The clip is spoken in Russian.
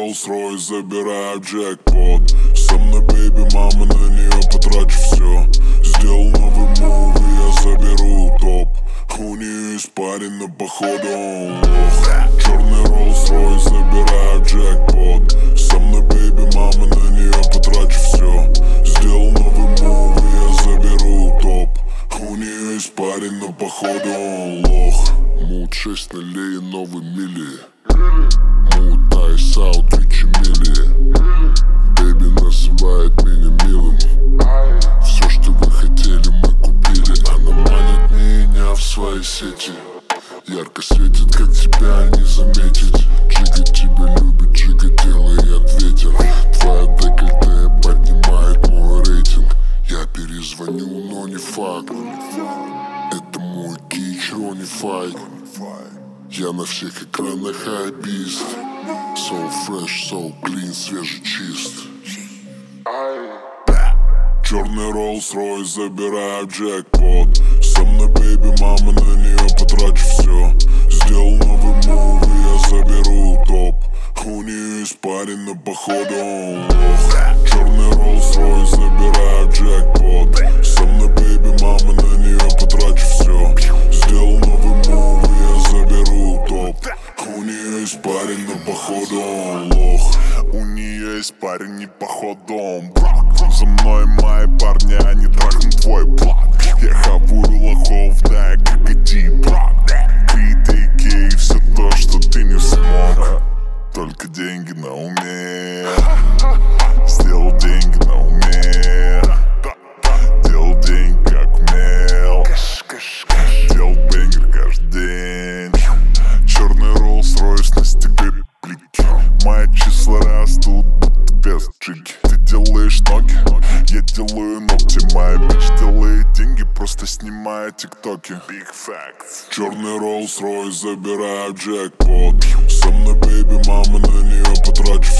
Rolls-Royce, забираю джекпот. Со мной, бейби, мама, на нее потрачу все. Сделал новый мув, и я заберу топ. У нее есть парень, но походу он лох. Черный Rolls-Royce, забираю джекпот. Со мной, бейби, мама, на нее потрачу все. Сделал новый мув, и я заберу топ. У нее есть парень, но походу он лох. Мут 6 нулей, новый мили. Мут айс аут, Вичи мили. Бэби называет меня милым. Все, что вы хотели, мы купили. Она манит меня в свои сети. Ярко светит, как тебя не заметить. Джига тебя любит, Джига делает ветер. Твоя декольте поднимает мой рейтинг. Я перезвоню, но не факт. Это мой кич, Ронифай. Я на всех экранах хайбист. So fresh, so clean, свежий чист. Черный Rolls-Royce, забираю джекпот. Со мной, бейби, мама, на нее потрачу все. Сделал новый мув, и я заберу топ. У нее есть парень, но походу он лох. Черный Rolls-Royce, забираю джекпот. Со мной, бейби, мама, на нее потрачу все. Сделал новый мув, и я заберу топ. У нее есть парень, но походу он лох. У нее есть парень, не походу он брак. За мной мои парни, они трахнут твой блок. Я хавую лохов, да, как иди брак. Ты тейки, все то, что ты не смог. Только деньги на уме. Сделал деньги на уме. Делал деньги как умел. Делал бэнгер каждый день. Черный Rolls-Royce на стекле плики. Мои числа растут, будто без джиги. Ты делаешь ноги, я делаю ногти. Моя бич делает деньги, просто снимая тиктоки. Big facts. Черный Rolls-Royce, забираю джекпот. Со мной, бейби, мама, на нее потрачу